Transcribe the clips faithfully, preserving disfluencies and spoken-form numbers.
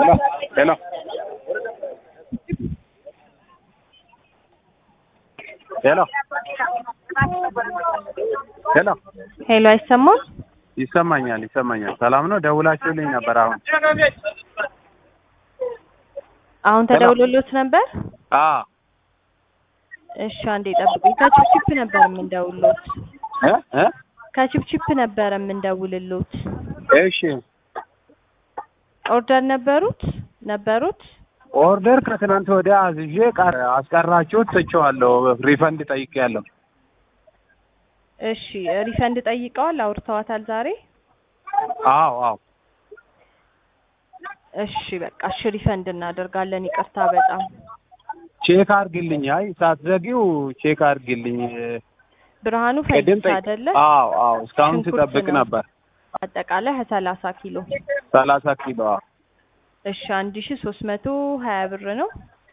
Hello. Hello. Hello. Hello. ሄሎ አይሰማም? ይሰማኛል ይሰማኛል። ሰላም ነው። ደውላችሁልኝ ነበር አሁን። አሁን ተደውሎልዎት ነበር? አዎ። እሺ አንዴ ጠብቁኝ። ከቺፕቺፕ ነበር የምንደውልዎት። እ እ ከቺፕቺፕ ነበር የምንደውልልዎት። እሺ። ኦርደር ነበሩት ነበሩት? ኦርደር ከትናንት ወዲያ አዝዤ ቃር አስቀራችሁት ትቼዋለሁ። ሪፈንድ ጠይቄያለሁ። እሺ ሪፈንድ ጠይቀዋል? አውርተዋታል ዛሬ? አዎ አዎ። እሺ በቃ እሺ ሪፈንድ እናደርጋለን። ይቅርታ በጣም ቼክ አድርግልኝ። አይ ሳትዘጊው ቼክ አድርግልኝ። ብርሃኑ ፈይሳ አይደለ? አዎ አዎ። እስካሁን ስጠብቅ ነበር። አጠቃላይ ሰላሳ ኪሎ ሰላሳ ኪሎ። እሺ አንድ ሺህ ሶስት መቶ ሀያ ብር ነው።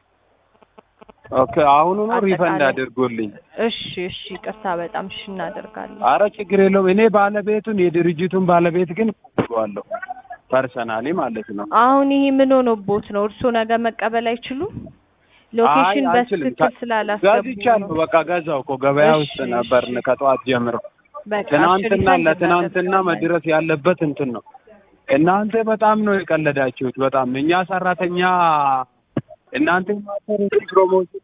ኦኬ አሁኑ ነው ሪፈንድ አድርጎልኝ። እሺ እሺ ይቅርታ በጣም እሺ እናደርጋለን። አረ ችግር የለውም። እኔ ባለቤቱን የድርጅቱን ባለቤት ግን ዋለው ፐርሰናሊ ማለት ነው። አሁን ይሄ ምን ሆኖቦት ነው? እርሶ ነገ መቀበል አይችሉም? ሎኬሽን በትክክል ስላላስገቡ ገዝቻለሁ። በቃ ገዛው እኮ ገበያ ውስጥ ነበርን ከጠዋት ጀምሮ። ትናንትና ለትናንትና መድረስ ያለበት እንትን ነው። እናንተ በጣም ነው የቀለዳችሁት። በጣም እኛ ሰራተኛ እናንተ ማተር ፕሮሞሽን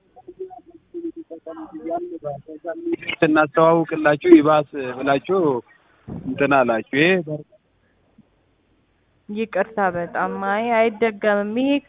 ስናስተዋውቅላችሁ ይባስ ብላችሁ እንትን አላችሁ። ይሄ ይቅርታ በጣም አይ አይደገምም። ይሄ እኮ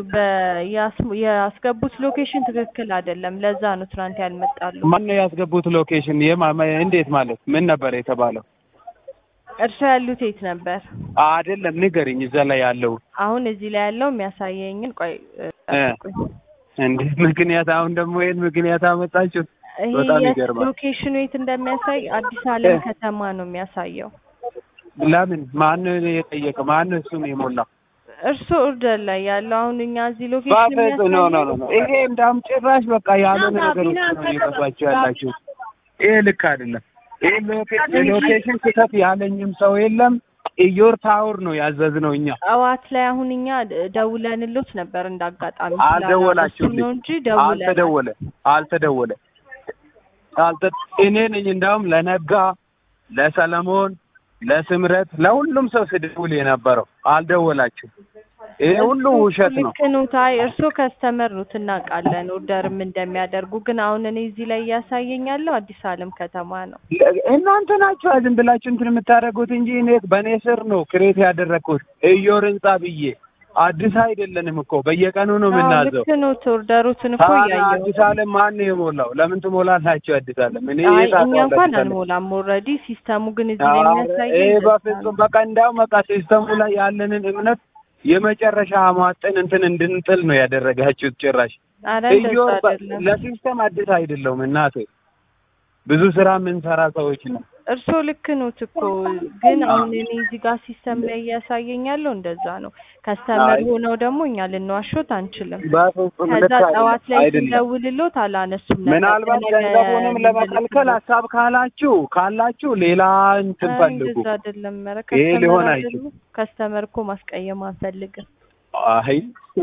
ያስገቡት ሎኬሽን ትክክል አይደለም። ለዛ ነው ትናንት ያልመጣሉ። ማን ነው ያስገቡት ሎኬሽን? እንዴት ማለት ምን ነበር የተባለው? እርሻ ያሉት የት ነበር? አይደለም ንገሪኝ። እዛ ላይ ያለው አሁን እዚህ ላይ ያለው የሚያሳየኝን ቆይ እንዴ ምክንያት አሁን ደግሞ ይሄን ምክንያት አመጣችሁ? በጣም ይገርማል። ሎኬሽኑ የት እንደሚያሳይ አዲስ ዓለም ከተማ ነው የሚያሳየው። ለምን ማን የጠየቀ ማን እሱን የሞላው? እርሱ ኦርደር ላይ ያለው አሁን እኛ እዚህ ሎኬሽን የሚያሳየው ነው ነው ነው። ይሄ እንዳም ጭራሽ በቃ ያለው ነገር ነው እየገባችሁ ያላችሁ። ይሄ ልክ አይደለም። ይሄ ሎኬሽን ስህተት ያለኝም ሰው የለም። ኢዮር ታወር ነው ያዘዝነው እኛ። ጠዋት ላይ አሁን እኛ ደውለንልዎት ነበር እንዳጋጣሚ አልደወላችሁም ነው እንጂ ደውለን አልተደወለ አልተደወለ አልተ እኔ ነኝ እንዳውም ለነጋ ለሰለሞን ለስምረት ለሁሉም ሰው ስደውል የነበረው አልደወላችሁም። ይሄ ሁሉ ውሸት ነው። ልክ ነው። ታይ እርሶ ከስተመር ነው እናውቃለን፣ ኦርደርም እንደሚያደርጉ ግን አሁን እኔ እዚህ ላይ እያሳየኛለሁ አዲስ ዓለም ከተማ ነው። እናንተ ናችሁ ዝም ብላችሁ እንትን የምታደርጉት እንጂ እኔ በእኔ ስር ነው ክሬት ያደረኩት። ኢዮር ህንጻ ብዬ አዲስ አይደለንም እኮ በየቀኑ ነው የምናዘው። ልክ ነው። ኦርደሩትን እኮ ያየው አዲስ ዓለም ማን ነው የሞላው? ለምን ትሞላላችሁ አዲስ ዓለም? እኔ እኛ እንኳን አንሞላም። ኦልሬዲ ሲስተሙ ግን እዚህ ላይ የሚያሳየው እህ በፍጹም በቃ እንዳው በቃ ሲስተሙ ላይ ያለንን እምነት የመጨረሻ ማጠን እንትን እንድንጥል ነው ያደረጋችሁት። ጭራሽ ኢዮር ለሲስተም አዲስ አይደለም እናቴ፣ ብዙ ስራ የምንሰራ ሰዎች ነው። እርሶ ልክ ነው እኮ ግን አሁን እኔ እዚህ ጋር ሲስተም ላይ እያሳየኛለሁ እንደዛ ነው። ከስተመር ሆነው ደግሞ እኛ ልንዋሾት አንችልም። ከዛ ጠዋት ላይ ስንደውልልዎት አላነሱም ነበር። ምናልባት ገንዘቡንም ለመከልከል ሀሳብ ካላችሁ ካላችሁ ሌላ እንትን ፈልጉ። እንደዛ አይደለም። ይሄ ሊሆን አይችልም። ከስተመር እኮ ማስቀየም አንፈልግም። አይ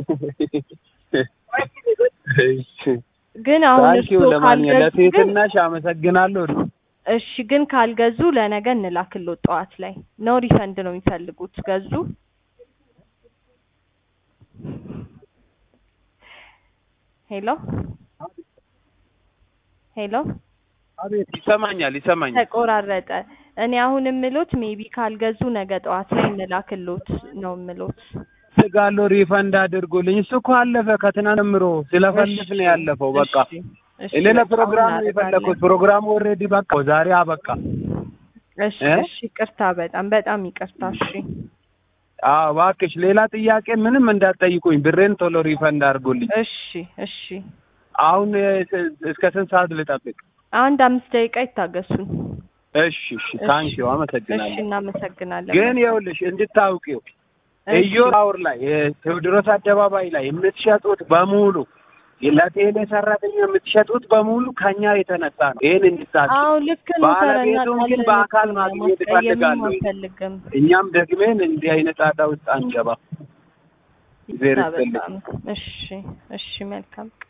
ግን አሁን እርሶ ለማንኛውም ለቴትናሽ አመሰግናለሁ። እሺ ግን ካልገዙ ለነገ እንላክልዎት። ጠዋት ላይ ነው ሪፈንድ ነው የሚፈልጉት? ገዙ? ሄሎ ሄሎ አቤት። ይሰማኛል ይሰማኛል። ተቆራረጠ። እኔ አሁን የምሎት ሜቢ ካልገዙ ነገ ጠዋት ላይ እንላክልዎት ነው የምሎት። ስጋሎ ሪፈንድ አድርጉልኝ። እሱ እኮ አለፈ ከትናንት ጀምሮ ስለፈልፍ ነው ያለፈው። በቃ እኔ ለፕሮግራም የፈለኩት ፕሮግራም ኦልሬዲ በቃ ዛሬ አበቃ። እሺ እሺ ይቅርታ በጣም በጣም ይቅርታ። እሺ አዎ እባክሽ ሌላ ጥያቄ ምንም እንዳትጠይቁኝ። ብሬን ቶሎ ሪፈንድ አድርጉልኝ። እሺ እሺ። አሁን እስከ ስንት ሰዓት ልጠብቅ? አንድ አምስት ደቂቃ ይታገሱን። እሺ እሺ ታንኪዩ አመሰግናለሁ። እሺ እናመሰግናለን። ግን ይኸውልሽ እንድታውቂው ኢዮር ታወር ላይ ቴዎድሮስ አደባባይ ላይ የምትሸጡት በሙሉ ለቴሌ ሰራተኛ የምትሸጡት በሙሉ ከኛ የተነሳ ነው። ይሄን እንድታውቂ። አዎ ልክ ነው። ባለቤቱን ግን በአካል ማግኘት እፈልጋለሁ። እኛም ደግሜን እንዲህ አይነት ጣጣ ውስጥ አንገባ። እግዚአብሔር ይቅርታ ይስጥልኝ። በጣም እሺ እሺ መልካም